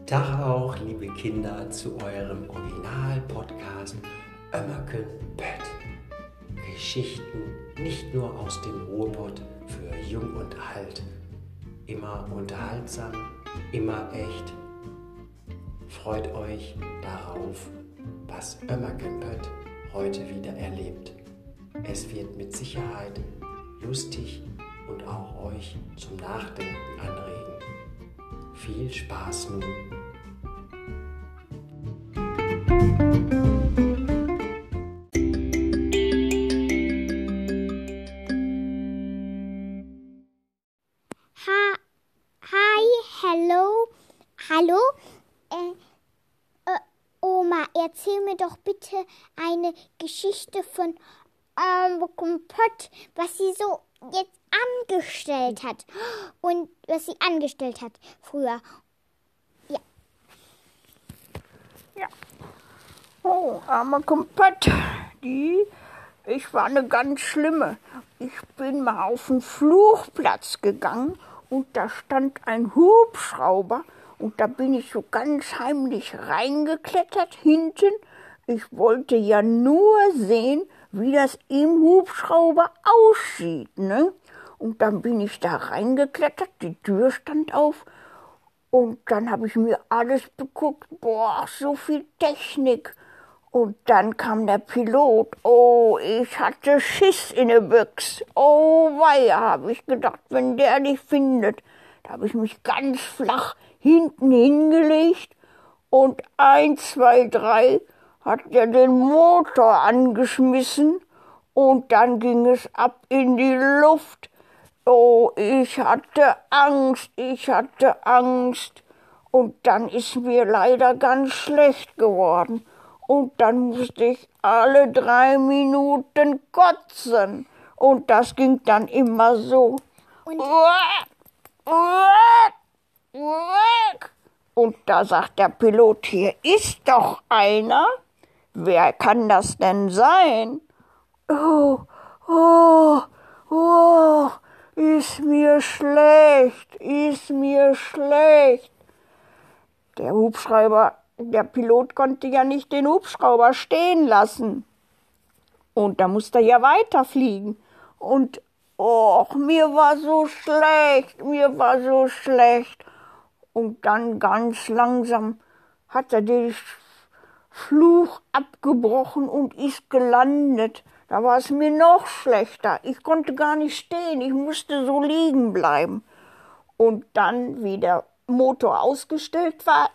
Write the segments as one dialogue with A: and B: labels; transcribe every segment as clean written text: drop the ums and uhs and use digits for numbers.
A: Tag auch, liebe Kinder, zu eurem Original-Podcast Ömmerken Pött. Geschichten nicht nur aus dem Ruhrpott für Jung und Alt. Immer unterhaltsam, immer echt. Freut euch darauf, was Ömmerken Pött heute wieder erlebt. Es wird mit Sicherheit lustig und auch euch zum Nachdenken anregen. Viel Spaß nun!
B: Hallo, Oma, erzähl mir doch bitte eine Geschichte von Pott, was sie so jetzt angestellt hat und was sie angestellt hat früher.
C: Ja. Oh, armer Kompott, ich war eine ganz schlimme. Ich bin mal auf den Flugplatz gegangen und da stand ein Hubschrauber und da bin ich so ganz heimlich reingeklettert hinten. Ich wollte ja nur sehen, wie das im Hubschrauber aussieht, ne? Und dann bin ich da reingeklettert, die Tür stand auf und dann habe ich mir alles beguckt. Boah, so viel Technik. Und dann kam der Pilot. Oh, ich hatte Schiss in der Büchse. Oh, weia, habe ich gedacht, wenn der dich findet. Da habe ich mich ganz flach hinten hingelegt und 1, 2, 3 hat er den Motor angeschmissen und dann ging es ab in die Luft. Oh, ich hatte Angst. Und dann ist mir leider ganz schlecht geworden. Und dann musste ich alle 3 Minuten kotzen. Und das ging dann immer so. Und da sagt der Pilot, hier ist doch einer. Wer kann das denn sein? Oh, ist mir schlecht. Der Pilot konnte ja nicht den Hubschrauber stehen lassen. Und da musste er ja weiterfliegen. Und mir war so schlecht. Und dann ganz langsam hat er den Fluch abgebrochen und ist gelandet. Da war es mir noch schlechter. Ich konnte gar nicht stehen, ich musste so liegen bleiben. Und dann, wie der Motor ausgestellt war,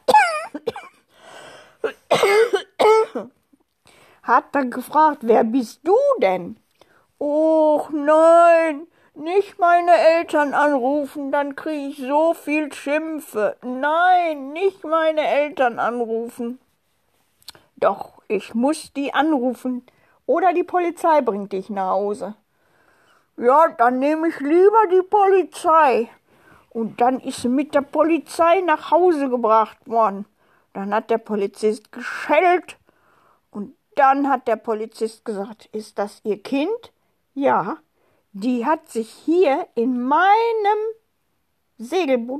C: hat er gefragt, wer bist du denn? Och nein, nicht meine Eltern anrufen, dann kriege ich so viel Schimpfe. Nein, nicht meine Eltern anrufen. Doch, ich muss die anrufen oder die Polizei bringt dich nach Hause. Ja, dann nehme ich lieber die Polizei. Und dann ist sie mit der Polizei nach Hause gebracht worden. Dann hat der Polizist geschellt und dann hat der Polizist gesagt, ist das Ihr Kind? Ja, die hat sich hier in meinem Segelboot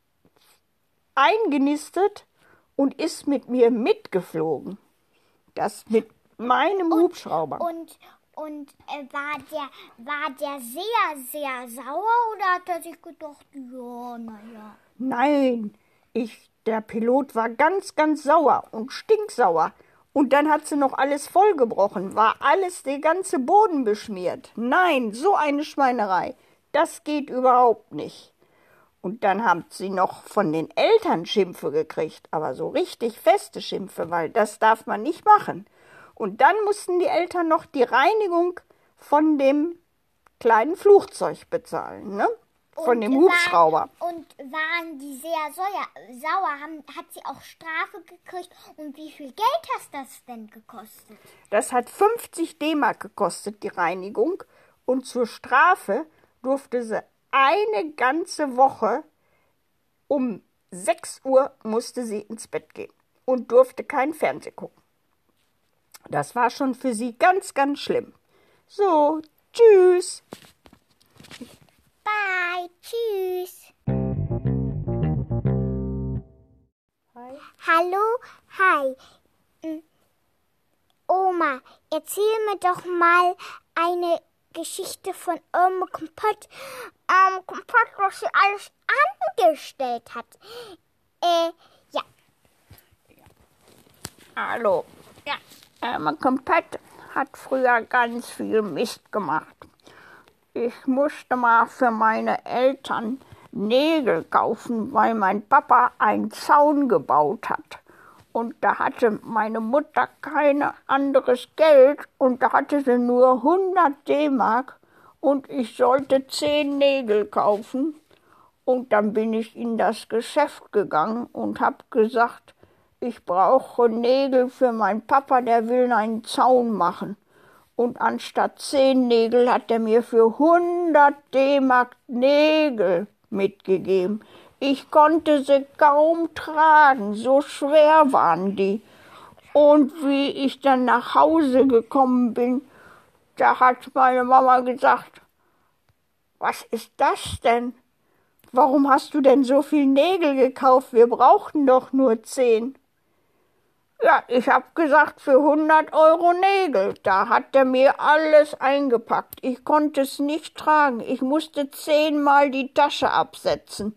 C: eingenistet und ist mit mir mitgeflogen. Das mit meinem Hubschrauber.
B: Und war der sehr, sehr sauer oder hat er sich gedacht, ja, naja.
C: Nein, der Pilot war ganz, ganz sauer und stinksauer. Und dann hat sie noch alles vollgebrochen, der ganze Boden beschmiert. Nein, so eine Schweinerei, das geht überhaupt nicht. Und dann hat sie noch von den Eltern Schimpfe gekriegt, aber so richtig feste Schimpfe, weil das darf man nicht machen. Und dann mussten die Eltern noch die Reinigung von dem kleinen Flugzeug bezahlen, ne? Von dem Hubschrauber.
B: Und waren die sehr sauer? Hat sie auch Strafe gekriegt? Und wie viel Geld hat das denn gekostet?
C: Das hat 50 D-Mark gekostet, die Reinigung. Und zur Strafe durfte sie eine ganze Woche um 6 Uhr musste sie ins Bett gehen und durfte kein Fernsehen gucken. Das war schon für sie ganz, ganz schlimm. So, tschüss.
B: Bye, tschüss.
C: Hi.
B: Hallo, hi. Oma, erzähl mir doch mal eine Geschichte von Irma Kompott. Kompott, was sie alles angestellt hat. Ja.
C: Hallo. Ja, Irma Kompott hat früher ganz viel Mist gemacht. Ich musste mal für meine Eltern Nägel kaufen, weil mein Papa einen Zaun gebaut hat. Und da hatte meine Mutter kein anderes Geld und da hatte sie nur 100 D-Mark und ich sollte 10 Nägel kaufen. Und dann bin ich in das Geschäft gegangen und habe gesagt, ich brauche Nägel für meinen Papa, der will einen Zaun machen. Und anstatt 10 Nägel hat er mir für 100 D-Mark Nägel mitgegeben. Ich konnte sie kaum tragen, so schwer waren die. Und wie ich dann nach Hause gekommen bin, da hat meine Mama gesagt, was ist das denn? Warum hast du denn so viel Nägel gekauft? Wir brauchten doch nur 10. Ja, ich habe gesagt, für 100 € Nägel. Da hat er mir alles eingepackt. Ich konnte es nicht tragen. Ich musste 10-mal die Tasche absetzen.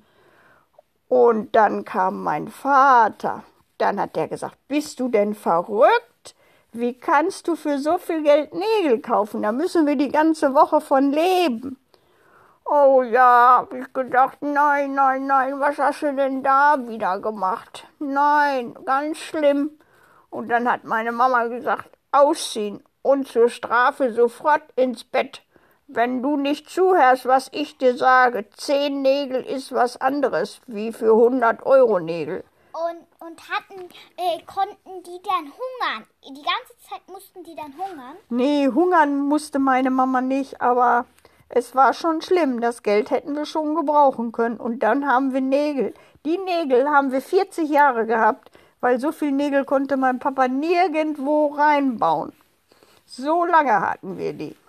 C: Und dann kam mein Vater. Dann hat er gesagt, bist du denn verrückt? Wie kannst du für so viel Geld Nägel kaufen? Da müssen wir die ganze Woche von leben. Oh ja, habe ich gedacht, nein, was hast du denn da wieder gemacht? Nein, ganz schlimm. Und dann hat meine Mama gesagt, ausziehen und zur Strafe sofort ins Bett. Wenn du nicht zuhörst, was ich dir sage, 10 Nägel ist was anderes, wie für 100 € Nägel.
B: Und konnten die dann hungern? Die ganze Zeit mussten die dann hungern?
C: Nee, hungern musste meine Mama nicht, aber es war schon schlimm. Das Geld hätten wir schon gebrauchen können. Und dann haben wir Nägel. Die Nägel haben wir 40 Jahre gehabt, weil so viel Nägel konnte mein Papa nirgendwo reinbauen. So lange hatten wir die.